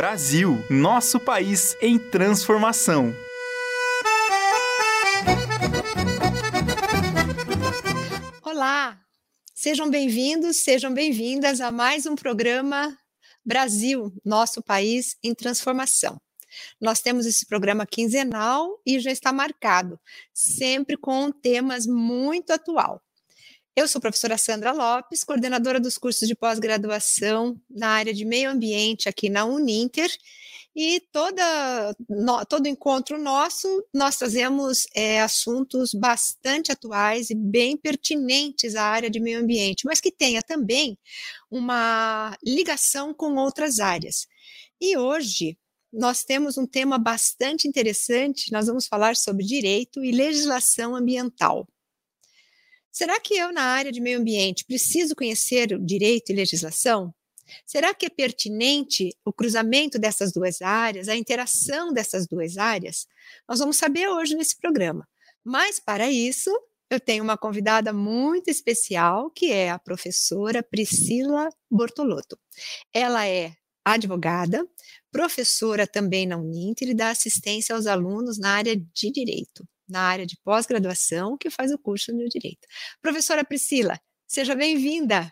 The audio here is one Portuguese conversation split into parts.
Brasil, nosso país em transformação. Olá, sejam bem-vindos, sejam bem-vindas a mais um programa Brasil, nosso país em transformação. Nós temos esse programa quinzenal e já está marcado, sempre com temas muito atual. Eu sou a professora Sandra Lopes, coordenadora dos cursos de pós-graduação na área de meio ambiente aqui na Uninter, e todo encontro nosso, nós trazemos assuntos bastante atuais e bem pertinentes à área de meio ambiente, mas que tenha também uma ligação com outras áreas. E hoje nós temos um tema bastante interessante, nós vamos falar sobre direito e legislação ambiental. Será que eu, na área de meio ambiente, preciso conhecer o direito e legislação? Será que é pertinente o cruzamento dessas duas áreas, a interação dessas duas áreas? Nós vamos saber hoje nesse programa. Mas, para isso, eu tenho uma convidada muito especial, que é a professora Priscila Bortolotto. Ela é advogada, professora também na Uninter e dá assistência aos alunos na área de direito, na área de pós-graduação, que faz o curso de direito. Professora Priscila, seja bem-vinda.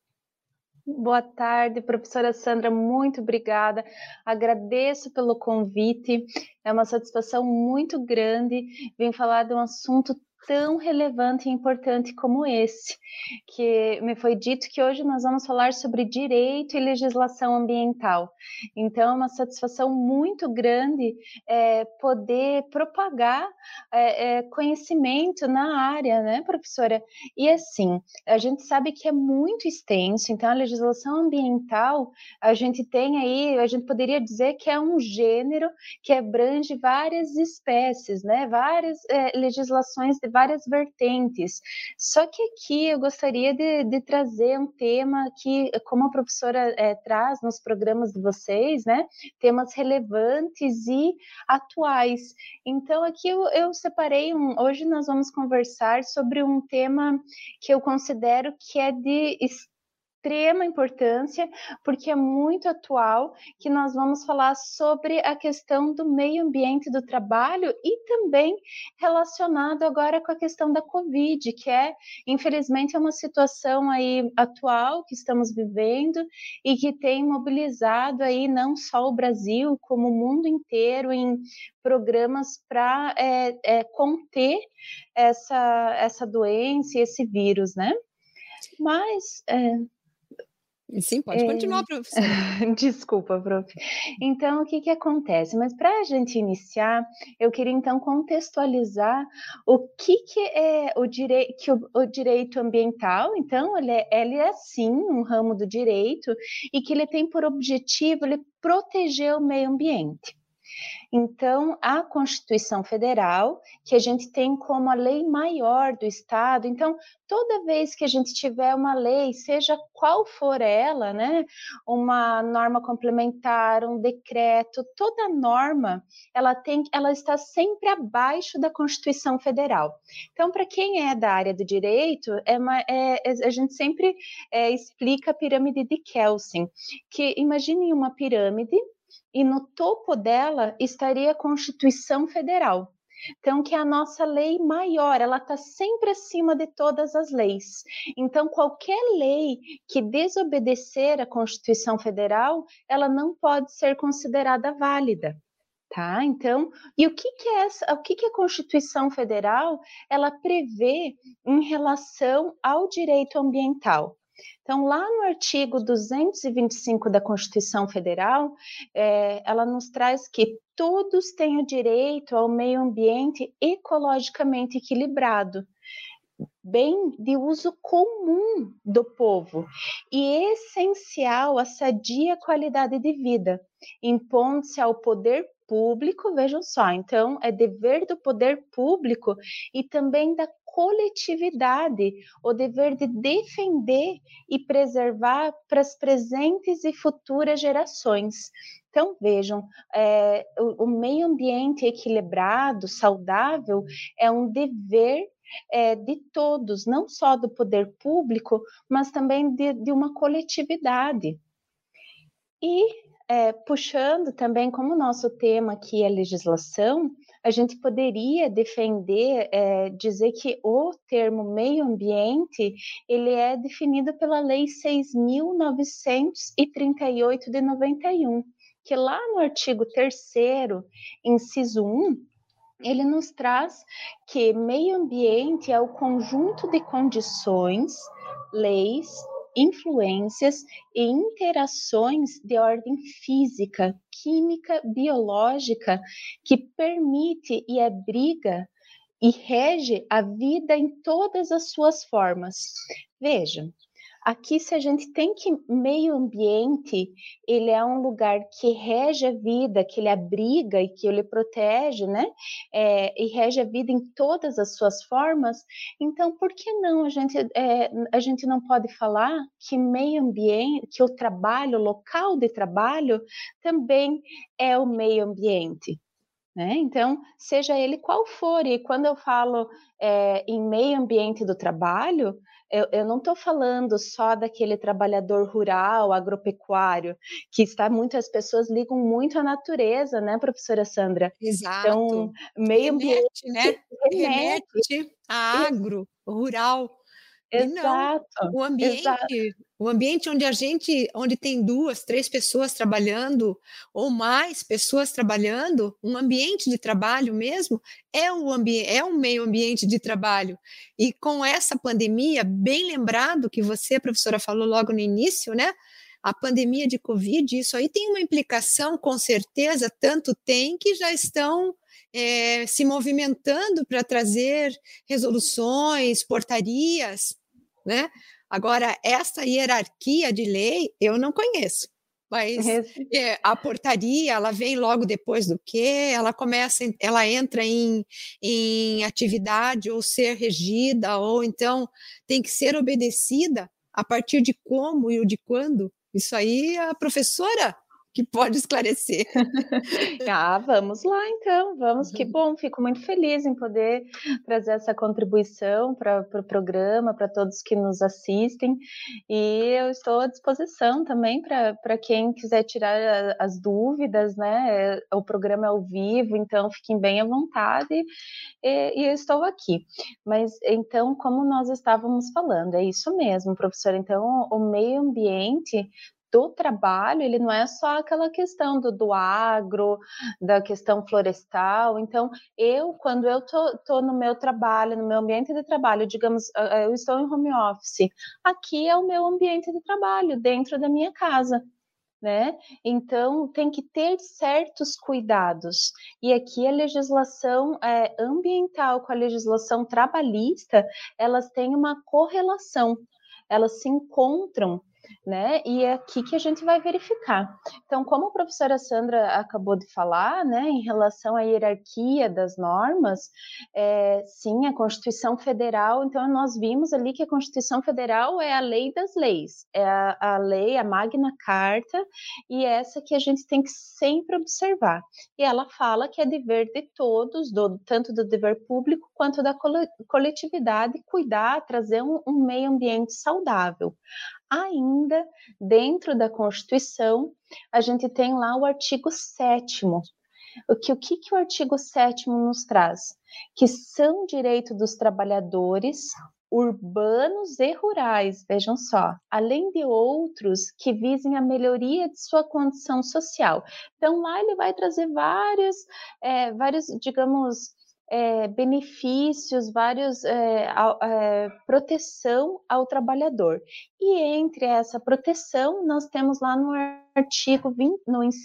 Boa tarde, professora Sandra, muito obrigada. Agradeço pelo convite. É uma satisfação muito grande vir falar de um assunto tão relevante e importante como esse, que me foi dito que hoje nós vamos falar sobre direito e legislação ambiental. Então, é uma satisfação muito grande poder propagar conhecimento na área, né, professora? E assim, a gente sabe que é muito extenso, então a legislação ambiental, a gente tem aí, a gente poderia dizer que é um gênero que abrange várias espécies, né, várias legislações de várias vertentes. Só que aqui eu gostaria de trazer um tema que, como a professora traz nos programas de vocês, né, temas relevantes e atuais. Então aqui eu separei hoje nós vamos conversar sobre um tema que eu considero que é de extrema importância, porque é muito atual, que nós vamos falar sobre a questão do meio ambiente do trabalho e também relacionado agora com a questão da Covid, que infelizmente, uma situação aí atual que estamos vivendo e que tem mobilizado aí não só o Brasil, como o mundo inteiro em programas para conter essa doença e esse vírus, né? Mas... Sim, pode continuar, professora. Desculpa, prof. Então, o que acontece? Mas para a gente iniciar, eu queria então contextualizar o que é o direito ambiental. Então, ele é sim um ramo do direito e que ele tem por objetivo ele proteger o meio ambiente. Então, a Constituição Federal, que a gente tem como a lei maior do Estado, então, toda vez que a gente tiver uma lei, seja qual for ela, né, uma norma complementar, um decreto, toda norma, ela está sempre abaixo da Constituição Federal. Então, para quem é da área do direito, a gente sempre explica a pirâmide de Kelsen, que imagine uma pirâmide, e no topo dela estaria a Constituição Federal. Então, que é a nossa lei maior, ela está sempre acima de todas as leis. Então, qualquer lei que desobedecer a Constituição Federal, ela não pode ser considerada válida. Tá? Então, e o que a Constituição Federal ela prevê em relação ao direito ambiental? Então, lá no artigo 225 da Constituição Federal, ela nos traz que todos têm o direito ao meio ambiente ecologicamente equilibrado, bem de uso comum do povo e essencial à sadia qualidade de vida, impondo-se ao poder público, vejam só, então é dever do poder público e também da coletividade, o dever de defender e preservar para as presentes e futuras gerações. Então, vejam, o meio ambiente equilibrado, saudável, é um dever de todos, não só do poder público, mas também de uma coletividade. E puxando também, como o nosso tema aqui é legislação, a gente poderia defender, dizer que o termo meio ambiente, ele é definido pela Lei 6.938 de 91, que lá no artigo 3º, inciso 1, ele nos traz que meio ambiente é o conjunto de condições, leis, influências e interações de ordem física, química, biológica que permite e abriga e rege a vida em todas as suas formas. Veja, aqui, se a gente tem que meio ambiente, ele é um lugar que rege a vida, que ele abriga e que ele protege, né? E rege a vida em todas as suas formas. Então, por que não a gente não pode falar que meio ambiente, que o trabalho, o local de trabalho, também é o meio ambiente? Né? Então, seja ele qual for, e quando eu falo em meio ambiente do trabalho, eu não estou falando só daquele trabalhador rural, agropecuário, que muitas pessoas ligam muito à natureza, né, professora Sandra? Então, Exato. meio ambiente Remete, né? remete. Remete a agro, rural. E não, Exato, o exato. ambiente onde tem 2, 3 pessoas trabalhando ou mais pessoas trabalhando, um ambiente de trabalho mesmo, é um meio ambiente de trabalho. E com essa pandemia, bem lembrado que você, professora, falou logo no início, né? A pandemia de Covid, isso aí tem uma implicação, com certeza, tanto tem que já estão se movimentando para trazer resoluções, portarias, né? Agora, essa hierarquia de lei eu não conheço, mas a portaria ela vem logo depois do que ela entra em atividade ou ser regida, ou então tem que ser obedecida a partir de como e o de quando. Isso aí a professora que pode esclarecer. Vamos lá então, vamos, que bom, fico muito feliz em poder trazer essa contribuição para o programa, para todos que nos assistem, e eu estou à disposição também para quem quiser tirar as dúvidas, né? O programa é ao vivo, então fiquem bem à vontade, e eu estou aqui. Mas então, como nós estávamos falando, é isso mesmo, professora, então o meio ambiente do trabalho, ele não é só aquela questão do agro, da questão florestal. Então, quando eu tô no meu trabalho, no meu ambiente de trabalho, digamos, eu estou em home office, aqui é o meu ambiente de trabalho, dentro da minha casa. Né? Então, tem que ter certos cuidados. E aqui a legislação ambiental com a legislação trabalhista, elas têm uma correlação, elas se encontram, né? E é aqui que a gente vai verificar. Então, como a professora Sandra acabou de falar, né, em relação à hierarquia das normas, sim, a Constituição Federal, então nós vimos ali que a Constituição Federal é a lei das leis, é a lei, a Magna Carta, e essa que a gente tem que sempre observar. E ela fala que é dever de todos, tanto do dever público quanto da coletividade, cuidar, trazer um meio ambiente saudável. Ainda dentro da Constituição, a gente tem lá o artigo 7º. O que o artigo 7º nos traz? Que são direitos dos trabalhadores urbanos e rurais, vejam só, além de outros que visem a melhoria de sua condição social. Então, lá ele vai trazer vários, digamos, benefícios, vários proteção ao trabalhador. E entre essa proteção, nós temos lá no artigo 20,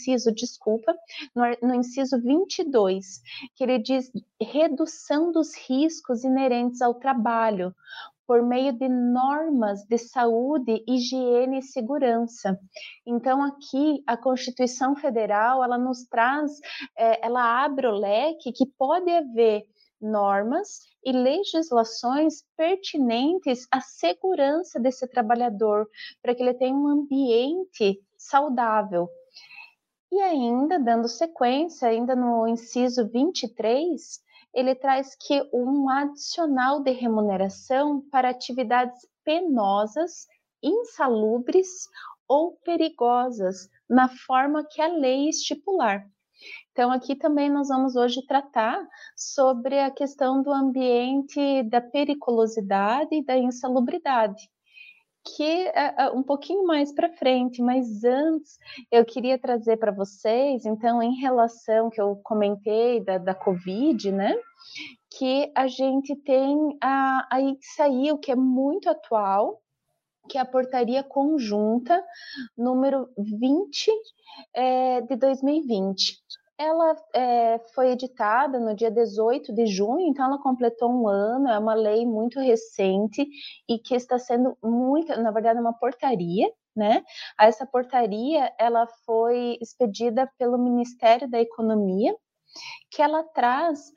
no inciso 22, que ele diz redução dos riscos inerentes ao trabalho por meio de normas de saúde, higiene e segurança. Então, aqui, a Constituição Federal, ela nos traz, ela abre o leque que pode haver normas e legislações pertinentes à segurança desse trabalhador, para que ele tenha um ambiente saudável. E ainda, dando sequência, ainda no inciso 23, ele traz que um adicional de remuneração para atividades penosas, insalubres ou perigosas na forma que a lei estipular. Então, aqui também nós vamos hoje tratar sobre a questão do ambiente, da periculosidade e da insalubridade, que é um pouquinho mais para frente, mas antes eu queria trazer para vocês, então, em relação que eu comentei da Covid, né? Que a gente tem aí que saiu, que é muito atual, que é a portaria conjunta número 20 de 2020. Ela foi editada no dia 18 de junho, então ela completou um ano, é uma lei muito recente e que está sendo muito, na verdade, uma portaria, né? Essa portaria, ela foi expedida pelo Ministério da Economia, que ela traz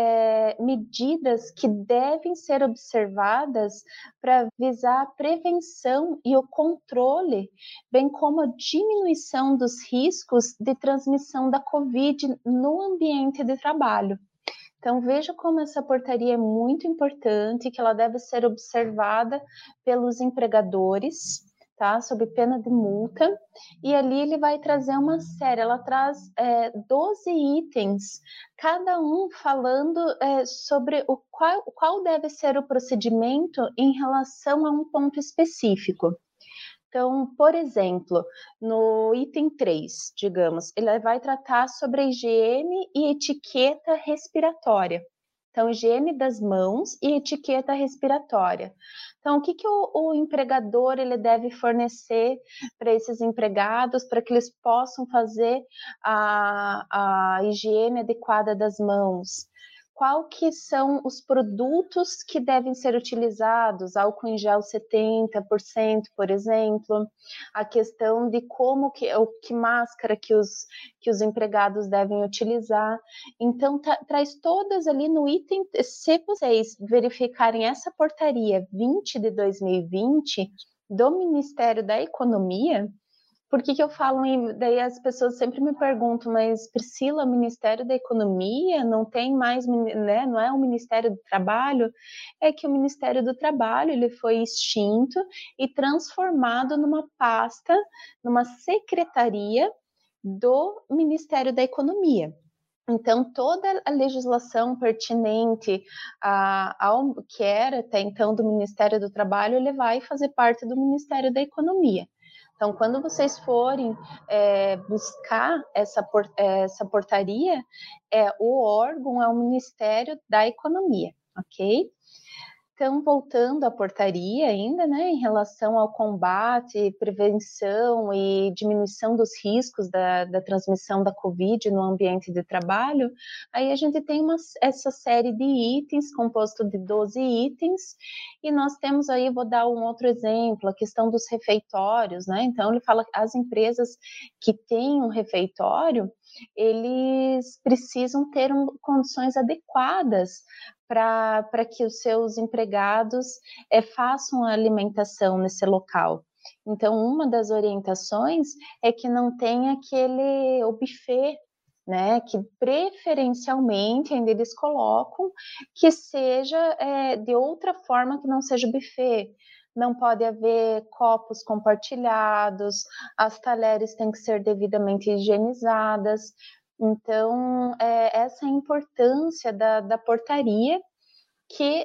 medidas que devem ser observadas para visar a prevenção e o controle, bem como a diminuição dos riscos de transmissão da Covid no ambiente de trabalho. Então, veja como essa portaria é muito importante, que ela deve ser observada pelos empregadores, tá? Sob pena de multa. E ali ele vai trazer uma série, ela traz 12 itens, cada um falando sobre qual deve ser o procedimento em relação a um ponto específico. Então, por exemplo, no item 3, digamos, ele vai tratar sobre a higiene e etiqueta respiratória. Então, higiene das mãos e etiqueta respiratória. Então, o que o empregador ele deve fornecer para esses empregados para que eles possam fazer a higiene adequada das mãos? Qual que são os produtos que devem ser utilizados? Álcool em gel 70%, por exemplo. A questão de que máscara que os empregados devem utilizar. Então, traz todas ali no item. Se vocês verificarem essa portaria 20 de 2020 do Ministério da Economia, por que eu falo, daí as pessoas sempre me perguntam, mas Priscila, o Ministério da Economia não tem mais, né, não é o Ministério do Trabalho? É que o Ministério do Trabalho ele foi extinto e transformado numa pasta, numa secretaria do Ministério da Economia. Então, toda a legislação pertinente ao que era até então do Ministério do Trabalho, ele vai fazer parte do Ministério da Economia. Então, quando vocês forem buscar essa portaria, o órgão é o Ministério da Economia, ok? Então, voltando à portaria ainda, né, em relação ao combate, prevenção e diminuição dos riscos da transmissão da Covid no ambiente de trabalho, aí a gente tem essa série de itens, composto de 12 itens, e nós temos aí, vou dar um outro exemplo, a questão dos refeitórios, né, então ele fala que as empresas que têm um refeitório, eles precisam ter condições adequadas para que os seus empregados façam a alimentação nesse local. Então, uma das orientações é que não tenha o buffet, né, que preferencialmente ainda eles colocam que seja de outra forma que não seja buffet. Não pode haver copos compartilhados, as talheres têm que ser devidamente higienizadas. Então, essa é a importância da portaria, que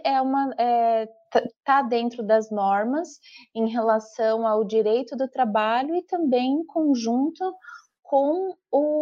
está dentro das normas em relação ao direito do trabalho e também em conjunto com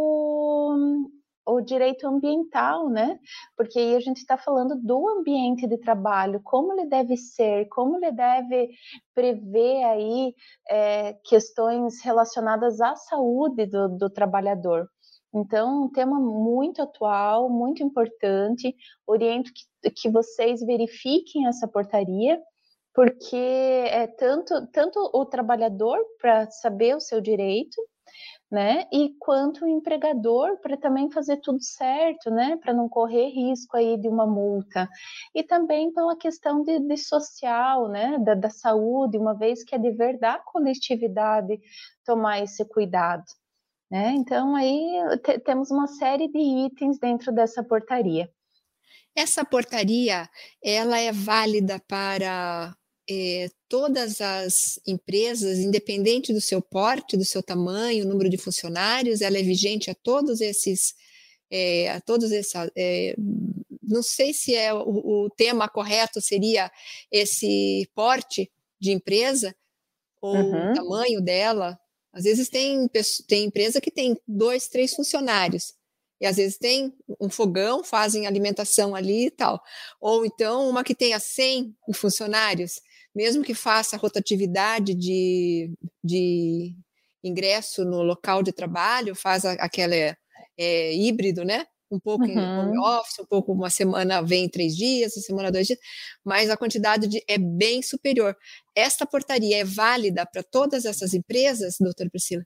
o direito ambiental, né? Porque aí a gente está falando do ambiente de trabalho, como ele deve ser, como ele deve prever aí questões relacionadas à saúde do trabalhador. Então, um tema muito atual, muito importante. Oriento que vocês verifiquem essa portaria, porque é tanto o trabalhador para saber o seu direito, né? E quanto o empregador para também fazer tudo certo, né? Para não correr risco aí de uma multa. E também pela questão de social, né? Da saúde, uma vez que é dever da coletividade tomar esse cuidado. Né? Então, aí temos uma série de itens dentro dessa portaria. Essa portaria, ela é válida para todas as empresas, independente do seu porte, do seu tamanho, número de funcionários, ela é vigente a todos esses, não sei se o tema correto seria esse porte de empresa ou o tamanho dela. Às vezes tem empresa que tem 2, 3 funcionários, e às vezes tem um fogão, fazem alimentação ali e tal. Ou então uma que tenha 100 funcionários, mesmo que faça rotatividade de ingresso no local de trabalho, faz aquele híbrido, né? Um pouco em home office, um pouco uma semana vem 3 dias, uma semana 2 dias, mas a quantidade é bem superior. Esta portaria é válida para todas essas empresas, doutora Priscila?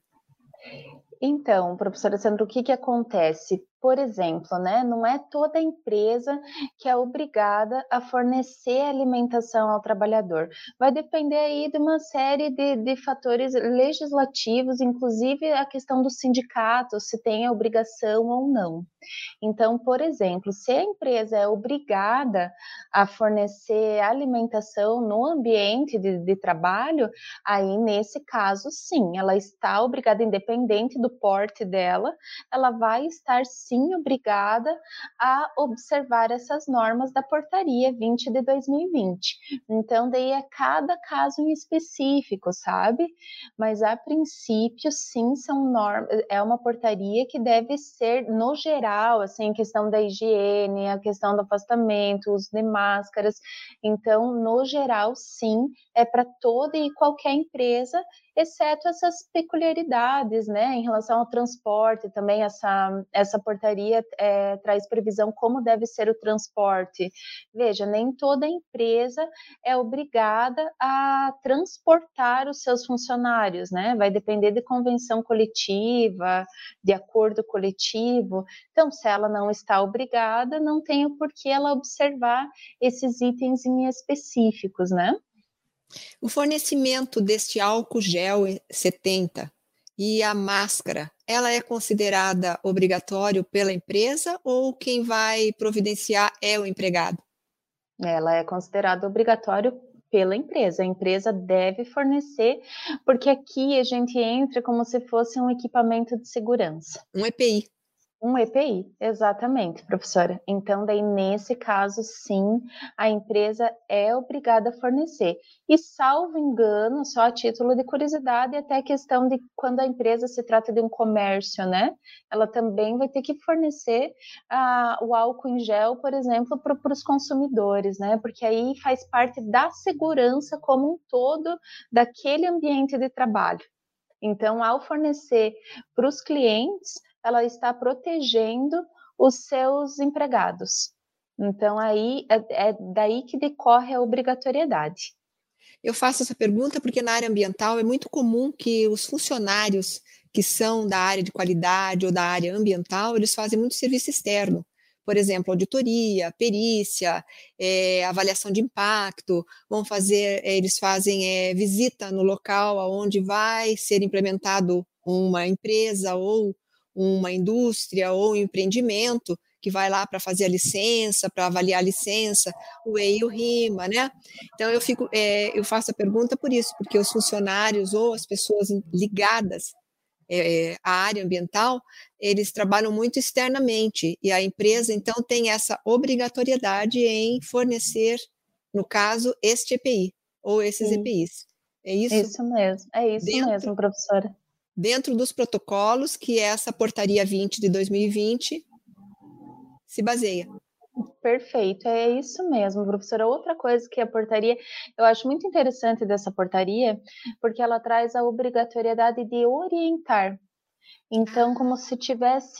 Então, professora Sandra, o que acontece? Por exemplo, né, não é toda empresa que é obrigada a fornecer alimentação ao trabalhador. Vai depender aí de uma série de fatores legislativos, inclusive a questão do sindicato, se tem a obrigação ou não. Então, por exemplo, se a empresa é obrigada a fornecer alimentação no ambiente de trabalho, aí nesse caso, sim, ela está obrigada, independente do porte dela, ela vai estar sim obrigada a observar essas normas da portaria 20 de 2020. Então, daí é cada caso em específico, sabe? Mas a princípio, sim, são normas, é uma portaria que deve ser, no geral, assim, questão da higiene, a questão do afastamento, uso de máscaras. Então, no geral, sim, é para toda e qualquer empresa, exceto essas peculiaridades, né, em relação ao transporte, também essa portaria traz previsão como deve ser o transporte. Veja, nem toda empresa é obrigada a transportar os seus funcionários, né, vai depender de convenção coletiva, de acordo coletivo. Então, se ela não está obrigada, não tem o porquê ela observar esses itens em específicos, né? O fornecimento deste álcool gel 70 e a máscara, ela é considerada obrigatório pela empresa ou quem vai providenciar é o empregado? Ela é considerada obrigatório pela empresa. A empresa deve fornecer, porque aqui a gente entra como se fosse um equipamento de segurança. Um EPI. Um EPI, exatamente, professora. Então, daí, nesse caso, sim, a empresa é obrigada a fornecer. E, salvo engano, só a título de curiosidade, até a questão de quando a empresa se trata de um comércio, né? Ela também vai ter que fornecer o álcool em gel, por exemplo, para os consumidores, né? Porque aí faz parte da segurança como um todo daquele ambiente de trabalho. Então, ao fornecer para os clientes, ela está protegendo os seus empregados. Então, aí é daí que decorre a obrigatoriedade. Eu faço essa pergunta porque na área ambiental é muito comum que os funcionários que são da área de qualidade ou da área ambiental, eles fazem muito serviço externo. Por exemplo, auditoria, perícia, avaliação de impacto, eles fazem visita no local onde vai ser implementado uma empresa ou uma indústria ou um empreendimento, que vai lá para fazer a licença, para avaliar a licença, o EI e o RIMA, né? Então eu faço a pergunta por isso, porque os funcionários ou as pessoas ligadas à área ambiental, eles trabalham muito externamente, e a empresa, então, tem essa obrigatoriedade em fornecer, no caso, este EPI, ou esses EPIs. É isso? Isso mesmo, mesmo, professora. Dentro dos protocolos que essa portaria 20 de 2020 se baseia. Perfeito, é isso mesmo, professora. Outra coisa que a portaria, eu acho muito interessante dessa portaria, porque ela traz a obrigatoriedade de orientar. Então, como se tivesse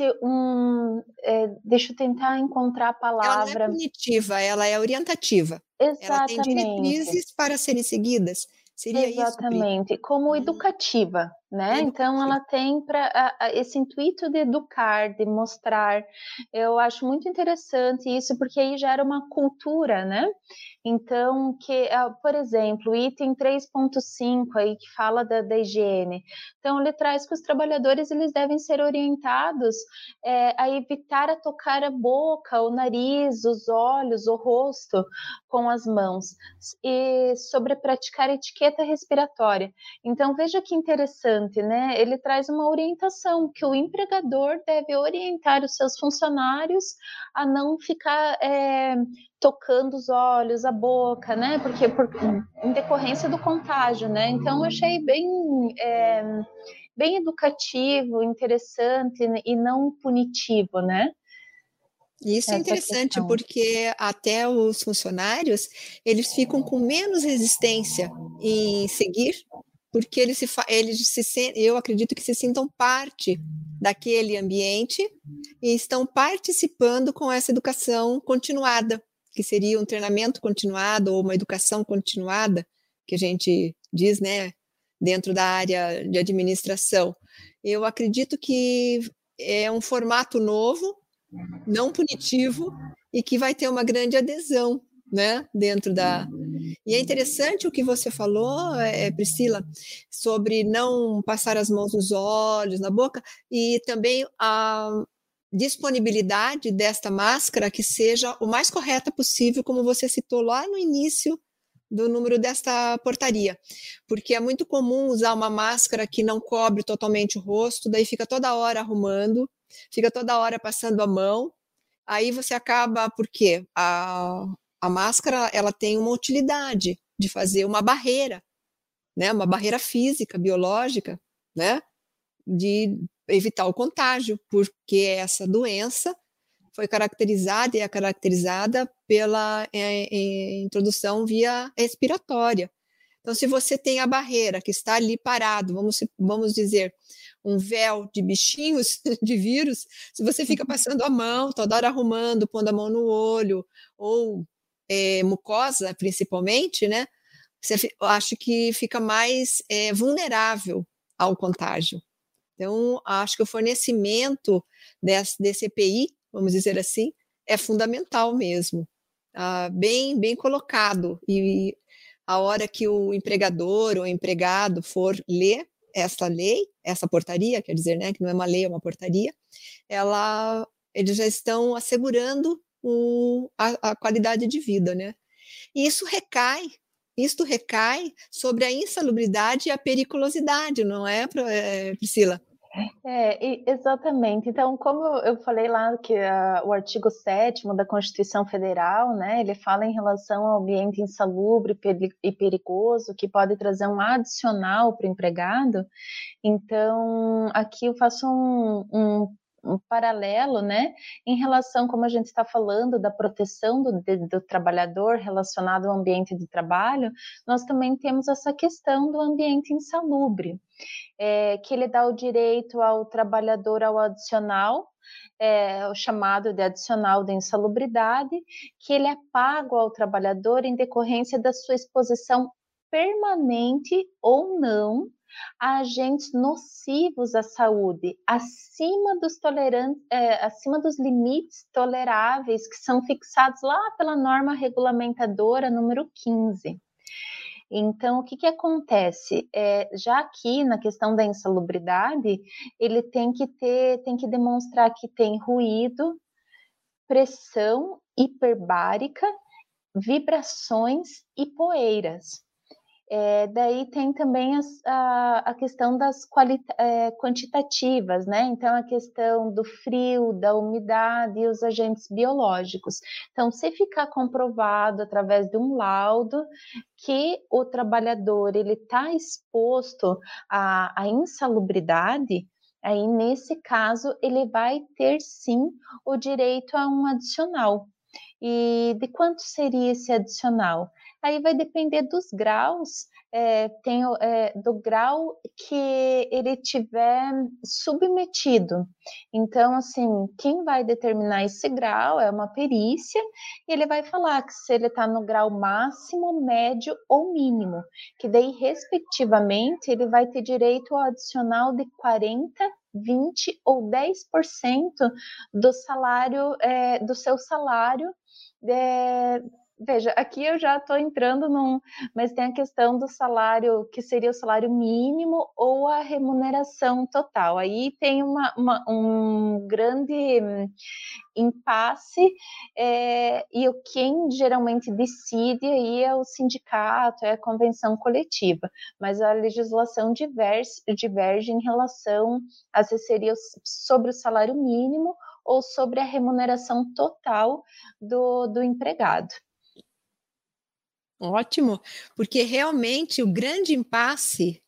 deixa eu tentar encontrar a palavra. Ela não é punitiva, ela é orientativa. Exatamente. Ela tem diretrizes para serem seguidas. Seria exatamente, isso, como educativa. né? Então ela tem esse intuito de educar, de mostrar. Eu acho muito interessante isso, porque aí gera uma cultura, né? Então, por exemplo, o item 3.5 aí que fala da higiene. Então, ele traz que os trabalhadores eles devem ser orientados a evitar a tocar a boca, o nariz, os olhos, o rosto com as mãos e sobre praticar etiqueta respiratória. Então, veja que interessante, né? Ele traz uma orientação que o empregador deve orientar os seus funcionários a não ficar tocando os olhos, a boca, né? Porque em decorrência do contágio, né? Então, eu achei bem educativo, interessante e não punitivo, né? Isso é Essa interessante, questão. porque até os funcionários, eles ficam com menos resistência em seguir, porque eu acredito que se sintam parte daquele ambiente e estão participando com essa educação continuada, que seria um treinamento continuado ou uma educação continuada, que a gente diz, né, dentro da área de administração. Eu acredito que é um formato novo, não punitivo, e que vai ter uma grande adesão, né, dentro da... E é interessante o que você falou, Priscila, sobre não passar as mãos nos olhos, na boca, e também a disponibilidade desta máscara que seja o mais correta possível, como você citou lá no início do número desta portaria, porque é muito comum usar uma máscara que não cobre totalmente o rosto, daí fica toda hora arrumando, fica toda hora passando a mão, aí você acaba, porque a máscara ela tem uma utilidade de fazer uma barreira, né, uma barreira física, biológica, né, de evitar o contágio, porque essa doença foi caracterizada e é caracterizada pela introdução via respiratória. Então, se você tem a barreira que está ali parado, vamos dizer, um véu de bichinhos, de vírus, se você fica passando a mão, toda hora arrumando, pondo a mão no olho, ou mucosa, principalmente, né? Eu acho que fica mais vulnerável ao contágio. Então, acho que o fornecimento desse EPI, vamos dizer assim, é fundamental mesmo. Bem colocado. E a hora que o empregador ou empregado for ler essa lei, essa portaria, quer dizer, né, que não é uma lei, é uma portaria, eles já estão assegurando a qualidade de vida, né? E isso recai sobre a insalubridade e a periculosidade, não é, Priscila? Exatamente. Então, como eu falei lá que o artigo 7º da Constituição Federal, né, ele fala em relação ao ambiente insalubre e perigoso, que pode trazer um adicional para o empregado. Então, aqui eu faço um paralelo, né, em relação, como a gente está falando, da proteção do trabalhador relacionado ao ambiente de trabalho, nós também temos essa questão do ambiente insalubre. Que ele dá o direito ao trabalhador ao adicional, o chamado de adicional de insalubridade, que ele é pago ao trabalhador em decorrência da sua exposição permanente ou não a agentes nocivos à saúde, acima dos limites toleráveis que são fixados lá pela norma regulamentadora número 15. Então, o que acontece? Já aqui na questão da insalubridade, ele tem que demonstrar que tem ruído, pressão hiperbárica, vibrações e poeiras. Daí tem também a questão das quantitativas, né? Então, a questão do frio, da umidade e os agentes biológicos. Então, se ficar comprovado através de um laudo que o trabalhador ele está exposto à insalubridade, aí, nesse caso, ele vai ter, sim, o direito a um adicional. E de quanto seria esse adicional? Aí vai depender dos graus, do grau que ele tiver submetido. Então, assim, quem vai determinar esse grau é uma perícia, e ele vai falar que se ele está no grau máximo, médio ou mínimo, que daí, respectivamente, ele vai ter direito ao adicional de 40, 20 ou 10% do salário, do seu salário. Veja, aqui eu já estou entrando mas tem a questão do salário, que seria o salário mínimo ou a remuneração total. Aí tem um grande impasse, e quem geralmente decide aí é o sindicato, é a convenção coletiva, mas a legislação diverge em relação a se seria sobre o salário mínimo ou sobre a remuneração total do empregado. Ótimo, porque realmente o grande impasse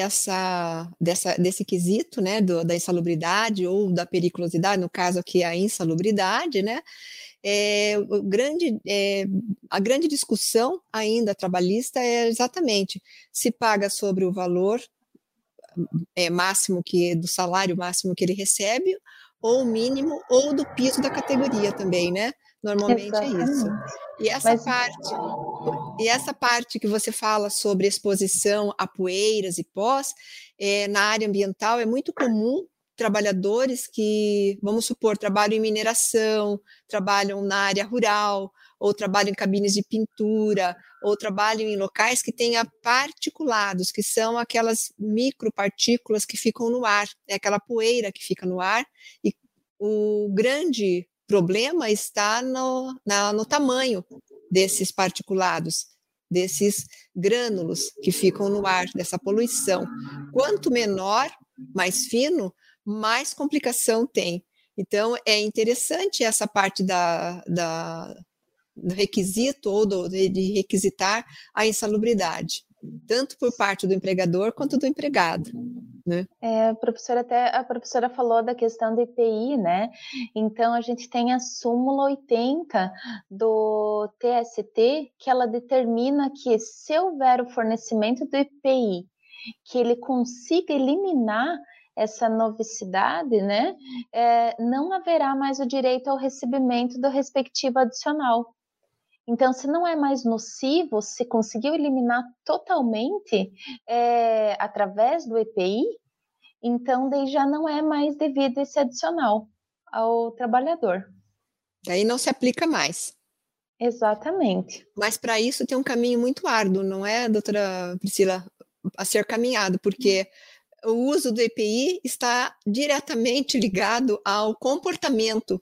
desse quesito, né, da insalubridade ou da periculosidade, no caso aqui a insalubridade, né, a grande discussão ainda trabalhista é exatamente se paga sobre o valor máximo do salário máximo que ele recebe, ou o mínimo, ou do piso da categoria também, né? Normalmente Exatamente. É isso. E essa parte que você fala sobre exposição a poeiras e pós, na área ambiental é muito comum trabalhadores que, vamos supor, trabalham em mineração, trabalham na área rural, ou trabalham em cabines de pintura, ou trabalham em locais que tenha particulados, que são aquelas micropartículas que ficam no ar, é aquela poeira que fica no ar, e o grande problema está no tamanho desses particulados, desses grânulos que ficam no ar, dessa poluição. Quanto menor, mais fino, mais complicação tem. Então, é interessante essa parte do requisito ou de requisitar a insalubridade, tanto por parte do empregador quanto do empregado. Né? A professora falou da questão do IPI, né? Então, a gente tem a súmula 80 do TST, que ela determina que se houver o fornecimento do IPI, que ele consiga eliminar essa novicidade, né? Não haverá mais o direito ao recebimento do respectivo adicional. Então, se não é mais nocivo, se conseguiu eliminar totalmente através do EPI, então daí já não é mais devido esse adicional ao trabalhador. Daí não se aplica mais. Exatamente. Mas para isso tem um caminho muito árduo, não é, doutora Priscila, a ser caminhado, porque o uso do EPI está diretamente ligado ao comportamento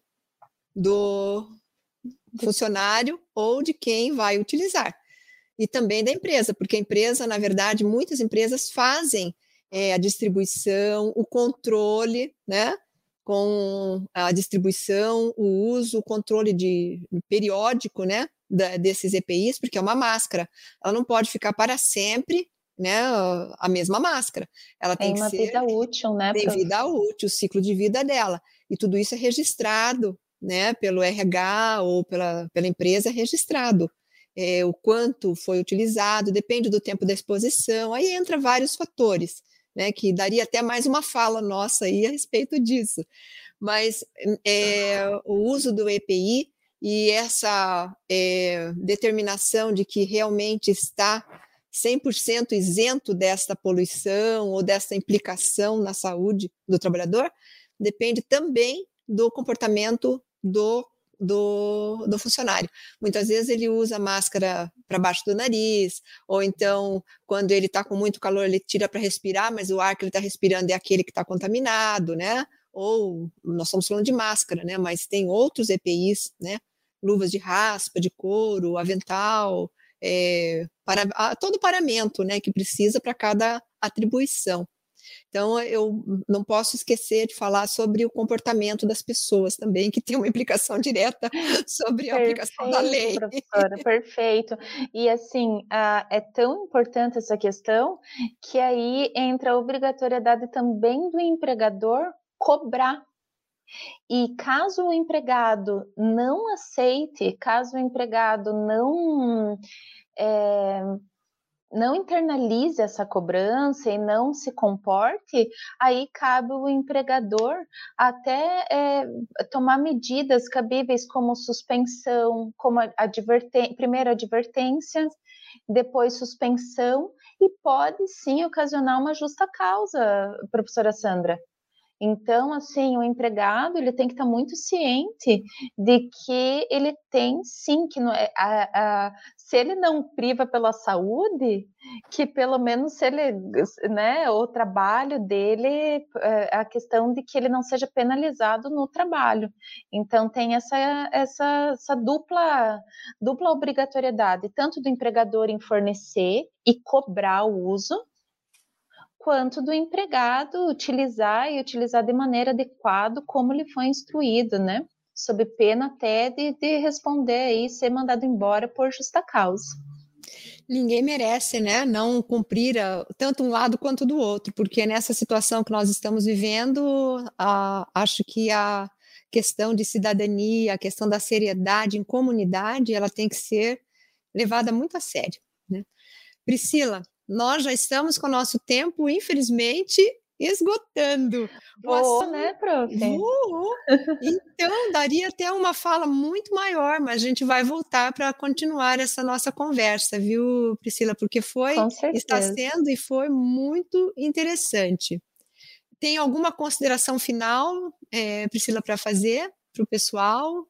do funcionário ou de quem vai utilizar. E também da empresa, porque a empresa, na verdade, muitas empresas fazem a distribuição, o controle, né? Com a distribuição, o uso, o controle periódico, né? Desses EPIs, porque é uma máscara. Ela não pode ficar para sempre, né? A mesma máscara. Ela tem uma vida útil, né? Tem vida útil, o ciclo de vida dela. E tudo isso é registrado, né? Pelo RH ou pela empresa é registrado. O quanto foi utilizado, depende do tempo da exposição, aí entra vários fatores, né, que daria até mais uma fala nossa aí a respeito disso. Mas o uso do EPI e essa determinação de que realmente está 100% isento desta poluição ou dessa implicação na saúde do trabalhador, depende também do comportamento do funcionário. Muitas vezes ele usa a máscara para baixo do nariz, ou então, quando ele está com muito calor, ele tira para respirar, mas o ar que ele está respirando é aquele que está contaminado, né? Ou nós estamos falando de máscara, né? Mas tem outros EPIs, né? Luvas de raspa, de couro, avental, todo o paramento, né? Que precisa para cada atribuição. Então, eu não posso esquecer de falar sobre o comportamento das pessoas também, que tem uma implicação direta sobre a aplicação da lei. Professora, perfeito. E assim, é tão importante essa questão que aí entra a obrigatoriedade também do empregador cobrar. E caso o empregado não aceite, caso o empregado não internalize essa cobrança e não se comporte, aí cabe o empregador até tomar medidas cabíveis como suspensão, como primeiro advertência, depois suspensão, e pode sim ocasionar uma justa causa, professora Sandra. Então, assim, o empregado ele tem que estar muito ciente de que ele tem sim, que não é, se ele não priva pela saúde, que pelo menos se ele, né, o trabalho dele, a questão de que ele não seja penalizado no trabalho. Então, tem essa dupla obrigatoriedade, tanto do empregador em fornecer e cobrar o uso, quanto do empregado utilizar de maneira adequada como ele foi instruído, né? Sob pena até de responder aí, ser mandado embora por justa causa. Ninguém merece, né, não cumprir tanto um lado quanto do outro, porque nessa situação que nós estamos vivendo, acho que a questão de cidadania, a questão da seriedade em comunidade, ela tem que ser levada muito a sério, né? Priscila, nós já estamos com o nosso tempo, infelizmente, esgotando. Voou, né, prof? Voou. Então, daria até uma fala muito maior, mas a gente vai voltar para continuar essa nossa conversa, viu, Priscila? Porque está sendo e foi muito interessante. Tem alguma consideração final, Priscila, para fazer para o pessoal?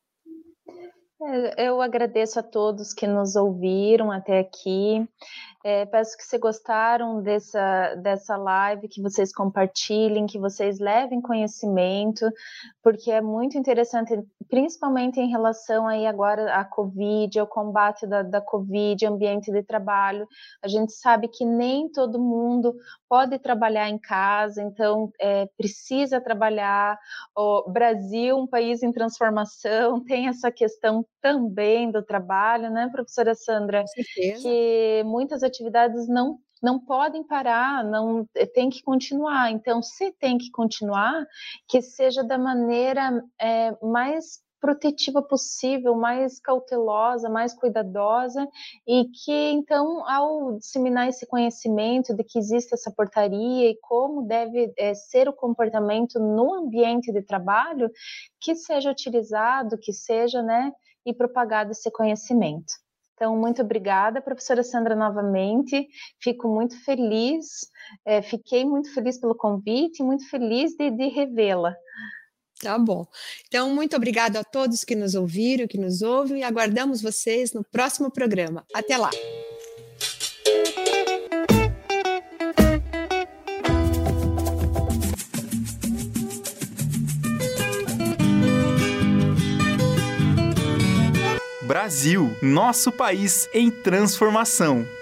Eu agradeço a todos que nos ouviram até aqui. Peço que se gostaram dessa live, que vocês compartilhem, que vocês levem conhecimento, porque é muito interessante, principalmente em relação aí agora à Covid, ao combate da Covid, ambiente de trabalho. A gente sabe que nem todo mundo pode trabalhar em casa, então precisa trabalhar. O Brasil, um país em transformação, tem essa questão também do trabalho, né, professora Sandra? Com certeza. Que muitas atividades não podem parar, não tem que continuar. Então, se tem que continuar, que seja da maneira mais protetiva possível, mais cautelosa, mais cuidadosa, e que, então, ao disseminar esse conhecimento de que existe essa portaria e como deve ser o comportamento no ambiente de trabalho, que seja utilizado, que seja, né, e propagado esse conhecimento. Então, muito obrigada, professora Sandra, novamente. Fico muito feliz, fiquei muito feliz pelo convite e muito feliz de revê-la. Tá bom. Então, muito obrigada a todos que nos ouviram, que nos ouvem, e aguardamos vocês no próximo programa. Até lá! Brasil, nosso país em transformação.